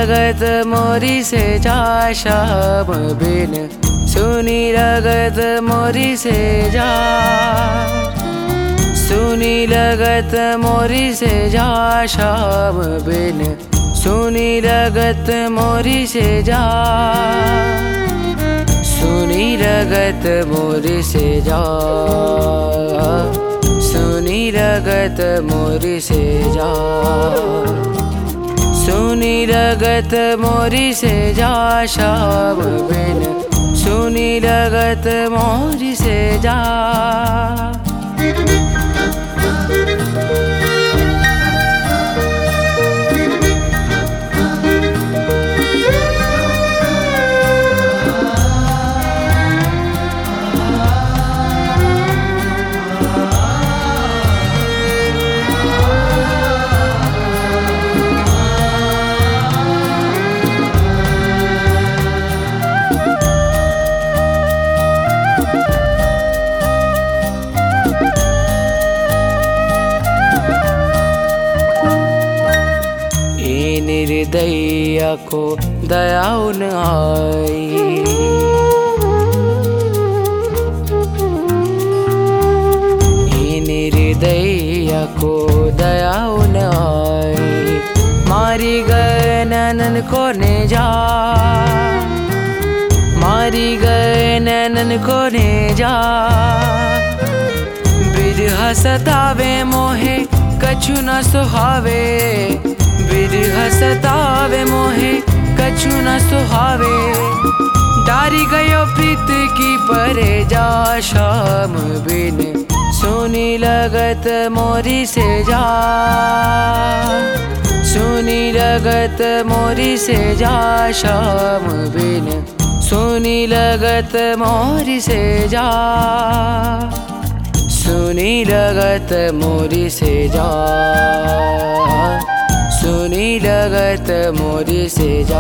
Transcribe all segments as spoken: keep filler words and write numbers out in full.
लगत मोरी से जा शाम बिन, सुनी लगत मोरी से जा, सुनी लगत मोरी से जा शाम बिन, सुनी लगत मोरी से जा, सुनी लगत मोरी से जा, सुनी लगत मोरी से जा, सुनी लगत मोरी से जा शाम बिन, सुनी लगत मोरी से जा। निर्दया को दया न आई, निर्दया को दया न आई, मारी गए नैनन को ने जा, मारी गए नैनन को ने जा, बिरहा सतावे मोहे कछु न सुहावे, बिरहा सतावे मोहे कछु न सुहावे, डारी गयो प्रीत की परे जा शाम बिन, सुनी लगत मोरी से जा, सुनी लगत मोरी से जा शाम बिन, सुनी लगत मोरी से जा, सुनी लगत मोरी से जा, सुनी लगत मोरी से जा।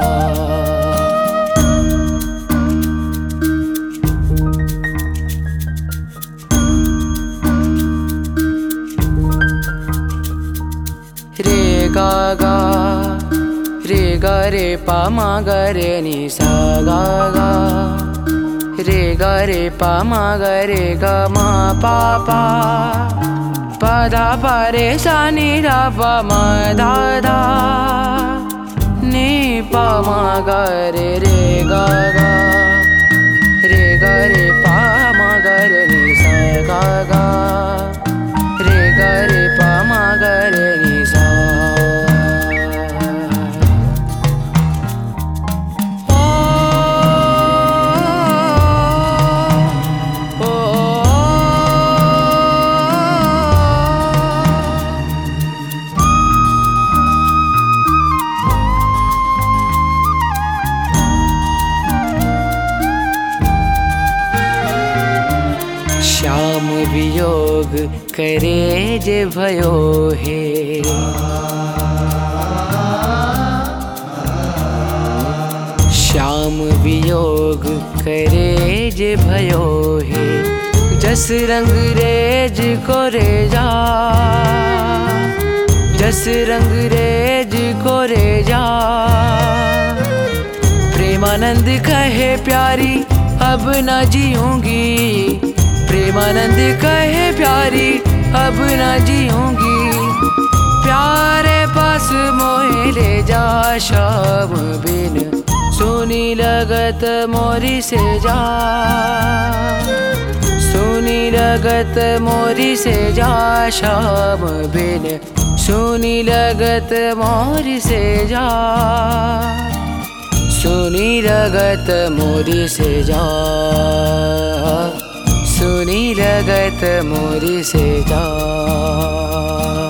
रे गा गा रे गा रे पा मा गा रे नि सा गा गा, रे गा रे पा मा गा रे गा मा पा पा, पा धा पा रे सा नि धा पा मा धा धा, नि पा मा गा रे रे गा गा, रे गा रे पा मा गा रे नि सा गा गा, रे गा रे पा मा गा रे नि सा। श्याम वियोग करे जे भयो हे, श्याम वियोग करे जे भयो हे, जस रंग रेज को रे जा, जस रंग रेज को रे जा, प्रेमानंद कहे प्यारी अब न जीऊंगी, प्रेमानंद कहे प्यारी अब न जीऊंगी, प्यारे पास मोहे ले जा शाम बिन, सुनी लगत मोरी से जा, सुनी लगत मोरी से जा शाम बिन, सुनी लगत मोरी से जा, सुनी लगत मोरी से जा, सुनी लगत मोरी से जा।